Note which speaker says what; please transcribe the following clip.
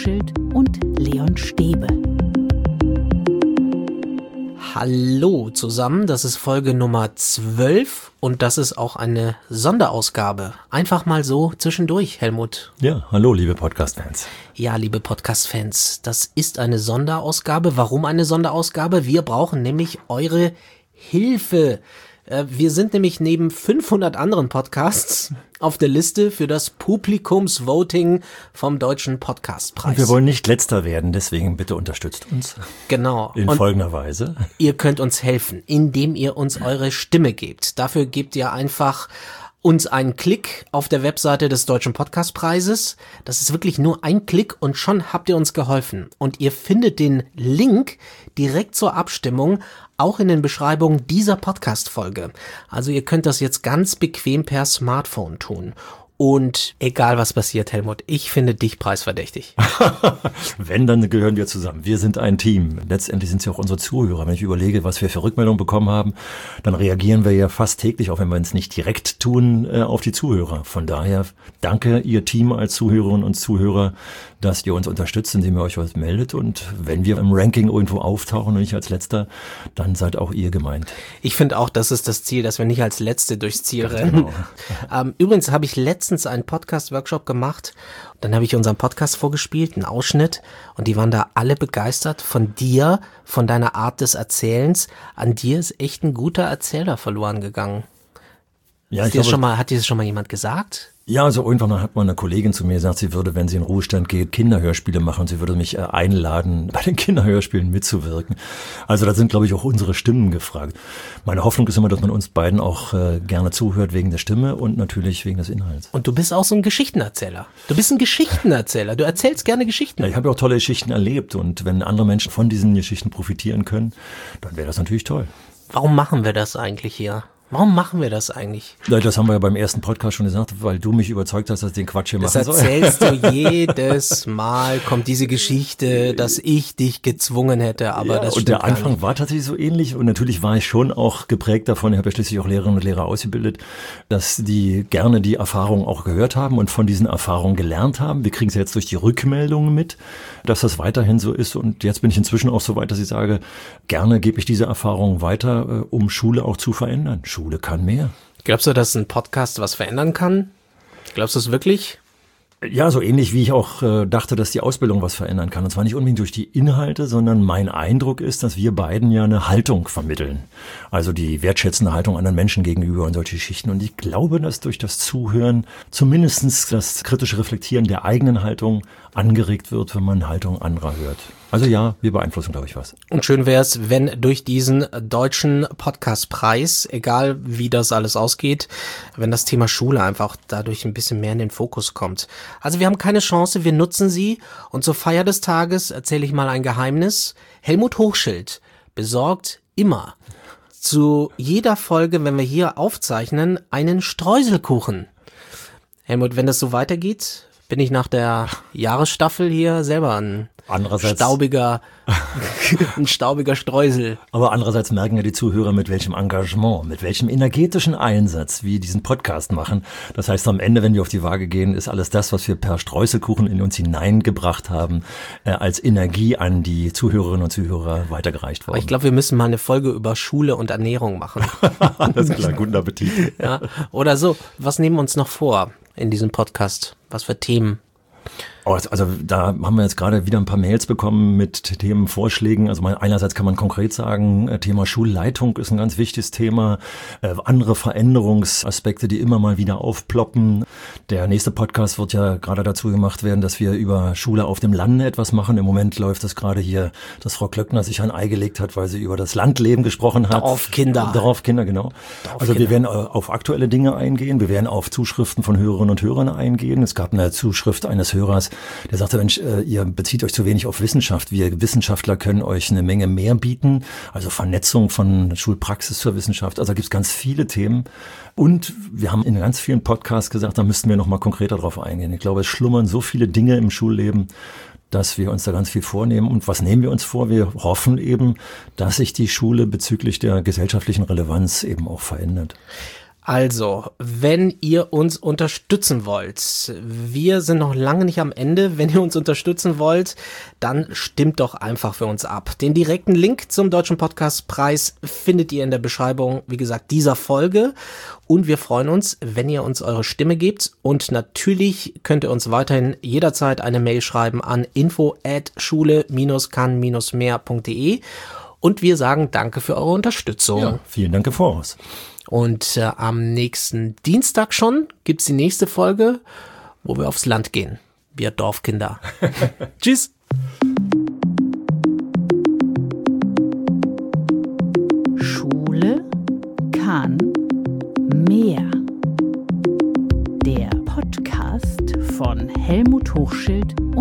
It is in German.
Speaker 1: Hochschild und Leon Stäbe. Hallo zusammen, das ist Folge Nummer 12 und das ist auch eine Sonderausgabe. Einfach mal so zwischendurch, Helmut.
Speaker 2: Ja, hallo liebe Podcast-Fans.
Speaker 1: Ja, liebe Podcast-Fans, das ist eine Sonderausgabe. Warum eine Sonderausgabe? Wir brauchen nämlich eure Hilfe. Wir sind nämlich neben 500 anderen Podcasts auf der Liste für das Publikumsvoting vom Deutschen Podcastpreis.
Speaker 2: Und wir wollen nicht letzter werden, deswegen bitte unterstützt uns.
Speaker 1: Genau.
Speaker 2: In folgender Weise.
Speaker 1: Ihr könnt uns helfen, indem ihr uns eure Stimme gebt. Dafür gebt ihr einfach uns einen Klick auf der Webseite des Deutschen Podcastpreises. Das ist wirklich nur ein Klick und schon habt ihr uns geholfen. Und ihr findet den Link direkt zur Abstimmung auch in den Beschreibungen dieser Podcast-Folge. Also ihr könnt das jetzt ganz bequem per Smartphone tun. Und egal was passiert, Helmut, ich finde dich preisverdächtig.
Speaker 2: Wenn, dann gehören wir zusammen. Wir sind ein Team. Letztendlich sind es ja auch unsere Zuhörer. Wenn ich überlege, was wir für Rückmeldungen bekommen haben, dann reagieren wir ja fast täglich, auch wenn wir es nicht direkt tun, auf die Zuhörer. Von daher danke ihr Team als Zuhörerinnen und Zuhörer, dass ihr uns unterstützt, indem ihr euch was meldet. Und wenn wir im Ranking irgendwo auftauchen und nicht als Letzter, dann seid auch ihr gemeint.
Speaker 1: Ich finde auch, das ist das Ziel, dass wir nicht als Letzte durchs Ziel rennen. Genau. Übrigens habe ich letztens einen Podcast-Workshop gemacht. Dann habe ich unseren Podcast vorgespielt, einen Ausschnitt. Und die waren da alle begeistert von dir, von deiner Art des Erzählens. An dir ist echt ein guter Erzähler verloren gegangen.
Speaker 2: Ja,
Speaker 1: hat dir das schon mal jemand gesagt?
Speaker 2: Ja, also irgendwann hat mal eine Kollegin zu mir gesagt, sie würde, wenn sie in Ruhestand geht, Kinderhörspiele machen und sie würde mich einladen, bei den Kinderhörspielen mitzuwirken. Also da sind, glaube ich, auch unsere Stimmen gefragt. Meine Hoffnung ist immer, dass man uns beiden auch gerne zuhört wegen der Stimme und natürlich wegen des Inhalts.
Speaker 1: Und du bist auch so ein Geschichtenerzähler. Du bist ein Geschichtenerzähler. Du erzählst gerne Geschichten.
Speaker 2: Ja, ich habe ja auch tolle Geschichten erlebt und wenn andere Menschen von diesen Geschichten profitieren können, dann wäre das natürlich toll.
Speaker 1: Warum machen wir das eigentlich hier? Warum machen wir das eigentlich?
Speaker 2: Das haben wir ja beim ersten Podcast schon gesagt, weil du mich überzeugt hast, dass ich den Quatsch hier machen soll.
Speaker 1: Das erzählst du jedes Mal, kommt diese Geschichte, dass ich dich gezwungen hätte, aber
Speaker 2: ja,
Speaker 1: das
Speaker 2: stimmt. Und der Anfang war tatsächlich so ähnlich und natürlich war ich schon auch geprägt davon, ich habe ja schließlich auch Lehrerinnen und Lehrer ausgebildet, dass die gerne die Erfahrungen auch gehört haben und von diesen Erfahrungen gelernt haben. Wir kriegen es jetzt durch die Rückmeldungen mit, dass das weiterhin so ist und jetzt bin ich inzwischen auch so weit, dass ich sage, gerne gebe ich diese Erfahrungen weiter, um Schule auch zu verändern. Schule kann mehr.
Speaker 1: Glaubst du, dass ein Podcast was verändern kann? Glaubst du es wirklich?
Speaker 2: Ja, so ähnlich wie ich auch dachte, dass die Ausbildung was verändern kann. Und zwar nicht unbedingt durch die Inhalte, sondern mein Eindruck ist, dass wir beiden ja eine Haltung vermitteln. Also die wertschätzende Haltung anderen Menschen gegenüber und solche Geschichten. Und ich glaube, dass durch das Zuhören zumindest das kritische Reflektieren der eigenen Haltung angeregt wird, wenn man Haltung anderer hört. Also ja, wir beeinflussen, glaube ich, was.
Speaker 1: Und schön wäre es, wenn durch diesen Deutschen Podcastpreis, egal wie das alles ausgeht, wenn das Thema Schule einfach dadurch ein bisschen mehr in den Fokus kommt. Also wir haben keine Chance, wir nutzen sie. Und zur Feier des Tages erzähle ich mal ein Geheimnis. Helmut Hochschild besorgt immer zu jeder Folge, wenn wir hier aufzeichnen, einen Streuselkuchen. Helmut, wenn das so weitergeht, bin ich nach der Jahresstaffel hier selber ein staubiger Streusel.
Speaker 2: Aber andererseits merken ja die Zuhörer, mit welchem Engagement, mit welchem energetischen Einsatz wir diesen Podcast machen. Das heißt, am Ende, wenn wir auf die Waage gehen, ist alles das, was wir per Streuselkuchen in uns hineingebracht haben, als Energie an die Zuhörerinnen und Zuhörer weitergereicht worden.
Speaker 1: Aber ich glaube, wir müssen mal eine Folge über Schule und Ernährung machen.
Speaker 2: Alles klar, guten Appetit.
Speaker 1: Ja, oder so, was nehmen wir uns noch vor in diesem Podcast? Was für Themen?
Speaker 2: Also da haben wir jetzt gerade wieder ein paar Mails bekommen mit Themenvorschlägen. Also einerseits kann man konkret sagen, Thema Schulleitung ist ein ganz wichtiges Thema. Andere Veränderungsaspekte, die immer mal wieder aufploppen. Der nächste Podcast wird ja gerade dazu gemacht werden, dass wir über Schule auf dem Lande etwas machen. Im Moment läuft es gerade hier, dass Frau Klöckner sich ein Ei gelegt hat, weil sie über das Landleben gesprochen hat.
Speaker 1: Dorfkinder,
Speaker 2: genau. Also wir werden auf aktuelle Dinge eingehen. Wir werden auf Zuschriften von Hörerinnen und Hörern eingehen. Es gab eine Zuschrift eines Hörers, der sagte, Mensch, ihr bezieht euch zu wenig auf Wissenschaft. Wir Wissenschaftler können euch eine Menge mehr bieten. Also Vernetzung von Schulpraxis zur Wissenschaft. Also da gibt es ganz viele Themen. Und wir haben in ganz vielen Podcasts gesagt, da müssten wir noch mal konkreter drauf eingehen. Ich glaube, es schlummern so viele Dinge im Schulleben, dass wir uns da ganz viel vornehmen. Und was nehmen wir uns vor? Wir hoffen eben, dass sich die Schule bezüglich der gesellschaftlichen Relevanz eben auch verändert.
Speaker 1: Also, wenn ihr uns unterstützen wollt, wir sind noch lange nicht am Ende. Wenn ihr uns unterstützen wollt, dann stimmt doch einfach für uns ab. Den direkten Link zum Deutschen Podcastpreis findet ihr in der Beschreibung, wie gesagt, dieser Folge. Und wir freuen uns, wenn ihr uns eure Stimme gebt. Und natürlich könnt ihr uns weiterhin jederzeit eine Mail schreiben an info@schule-kann-mehr.de. Und wir sagen danke für eure Unterstützung.
Speaker 2: Ja, vielen Dank im Voraus.
Speaker 1: Und am nächsten Dienstag schon gibt's die nächste Folge, wo wir aufs Land gehen. Wir Dorfkinder. Tschüss.
Speaker 3: Schule kann mehr. Der Podcast von Helmut Hochschild